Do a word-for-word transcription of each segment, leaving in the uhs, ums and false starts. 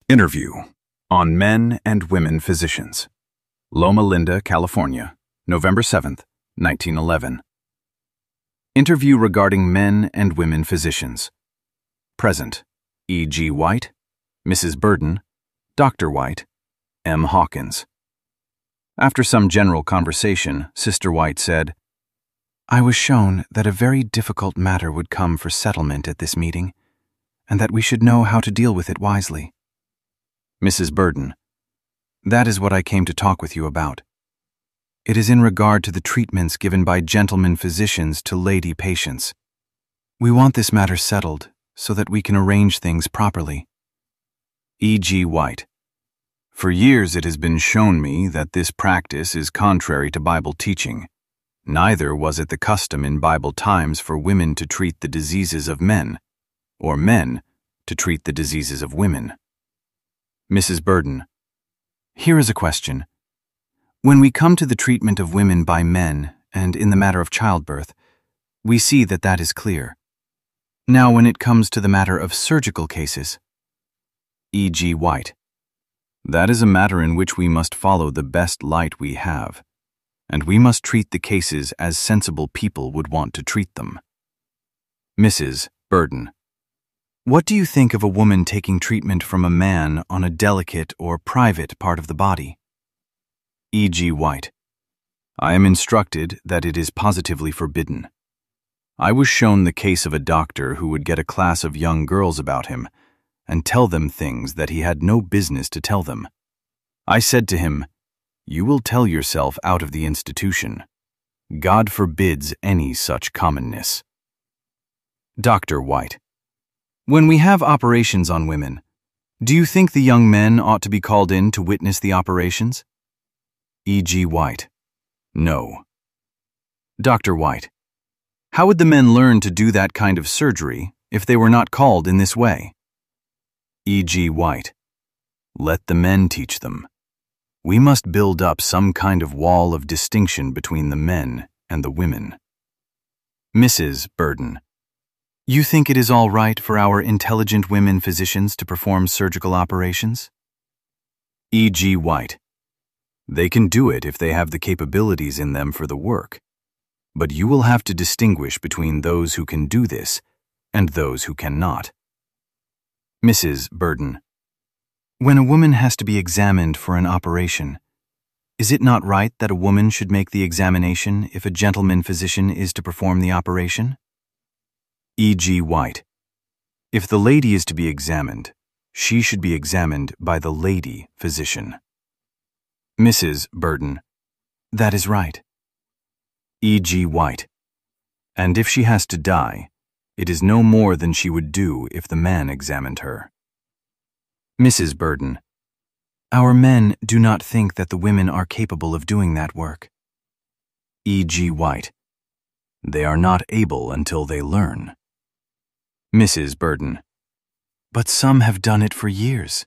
Interview on Men and Women Physicians. Loma Linda, California, November seventh, nineteen eleven. Interview regarding men and women physicians. Present: E G White, Missus Burden, Doctor White, M. Hawkins. After some general conversation, Sister White said, "I was shown that a very difficult matter would come for settlement at this meeting, and that we should know how to deal with it wisely." Missus Burden: "That is what I came to talk with you about. It is in regard to the treatments given by gentlemen physicians to lady patients. We want this matter settled so that we can arrange things properly." E G White: "For years it has been shown me that this practice is contrary to Bible teaching. Neither was it the custom in Bible times for women to treat the diseases of men, or men to treat the diseases of women." Missus Burden: "Here is a question. When we come to the treatment of women by men, and in the matter of childbirth, we see that that is clear. Now when it comes to the matter of surgical cases..." E G White: "That is a matter in which we must follow the best light we have, and we must treat the cases as sensible people would want to treat them." Missus Burden: "What do you think of a woman taking treatment from a man on a delicate or private part of the body?" E G White: "I am instructed that it is positively forbidden. I was shown the case of a doctor who would get a class of young girls about him and tell them things that he had no business to tell them. I said to him, 'You will tell yourself out of the institution. God forbids any such commonness.'" Doctor White: "When we have operations on women, do you think the young men ought to be called in to witness the operations?" E G White: "No." Doctor White: "How would the men learn to do that kind of surgery if they were not called in this way?" E G White: "Let the men teach them. We must build up some kind of wall of distinction between the men and the women." Missus Burden: "You think it is all right for our intelligent women physicians to perform surgical operations?" E G White: "They can do it if they have the capabilities in them for the work, but you will have to distinguish between those who can do this and those who cannot." Missus Burden: "When a woman has to be examined for an operation, is it not right that a woman should make the examination if a gentleman physician is to perform the operation?" E G White: "If the lady is to be examined, she should be examined by the lady physician." Missus Burden: "That is right." E G White: "And if she has to die, it is no more than she would do if the man examined her." Missus Burden: "Our men do not think that the women are capable of doing that work." E G White: "They are not able until they learn." Missus Burden: "But some have done it for years."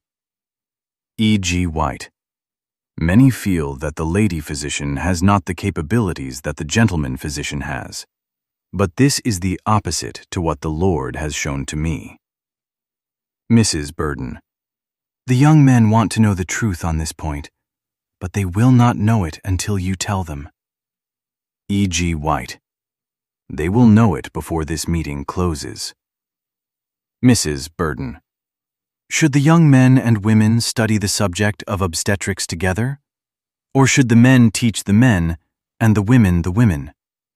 E G White: "Many feel that the lady physician has not the capabilities that the gentleman physician has, but this is the opposite to what the Lord has shown to me." Missus Burden: "The young men want to know the truth on this point, but they will not know it until you tell them." E G White: "They will know it before this meeting closes." Missus Burden: "Should the young men and women study the subject of obstetrics together? Or should the men teach the men and the women the women?"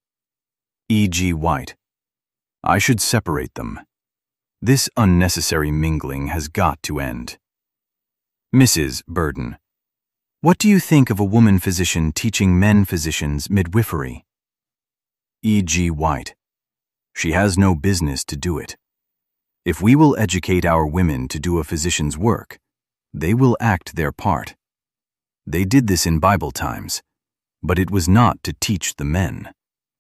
E G White: "I should separate them. This unnecessary mingling has got to end." Missus Burden: "What do you think of a woman physician teaching men physicians midwifery?" E G White: "She has no business to do it. If we will educate our women to do a physician's work, they will act their part. They did this in Bible times, but it was not to teach the men."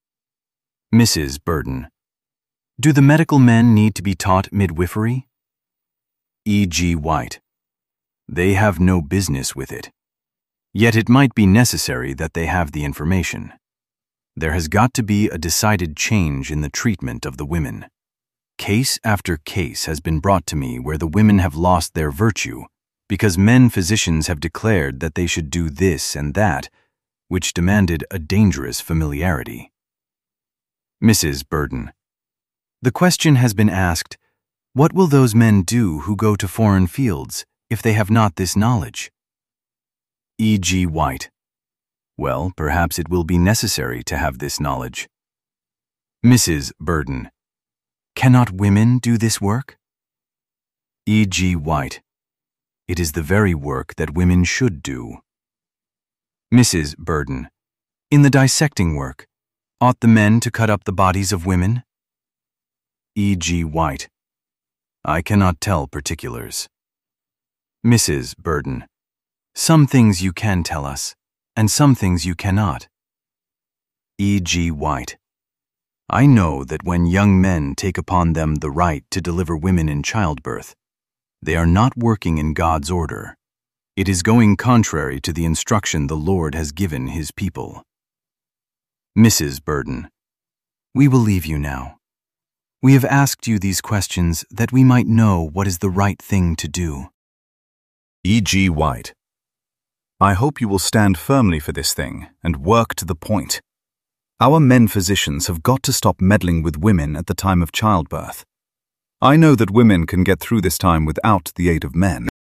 Missus Burden: "Do the medical men need to be taught midwifery?" E G White: "They have no business with it. Yet it might be necessary that they have the information. There has got to be a decided change in the treatment of the women. Case after case has been brought to me where the women have lost their virtue because men physicians have declared that they should do this and that, which demanded a dangerous familiarity. Missus Burden. The question has been asked, what will those men do who go to foreign fields if they have not this knowledge? E G White. Well, perhaps it will be necessary to have this knowledge. Missus Burden. Cannot women do this work? E G White. It is the very work that women should do. Missus Burden. In the dissecting work, ought the men to cut up the bodies of women? E G White. I cannot tell particulars. Missus Burden. Some things you can tell us, and some things you cannot. E G White. I know that when young men take upon them the right to deliver women in childbirth, they are not working in God's order. It is going contrary to the instruction the Lord has given His people. Missus Burden. We will leave you now. We have asked you these questions that we might know what is the right thing to do. E G White. I hope you will stand firmly for this thing and work to the point. Our men physicians have got to stop meddling with women at the time of childbirth. I know that women can get through this time without the aid of men.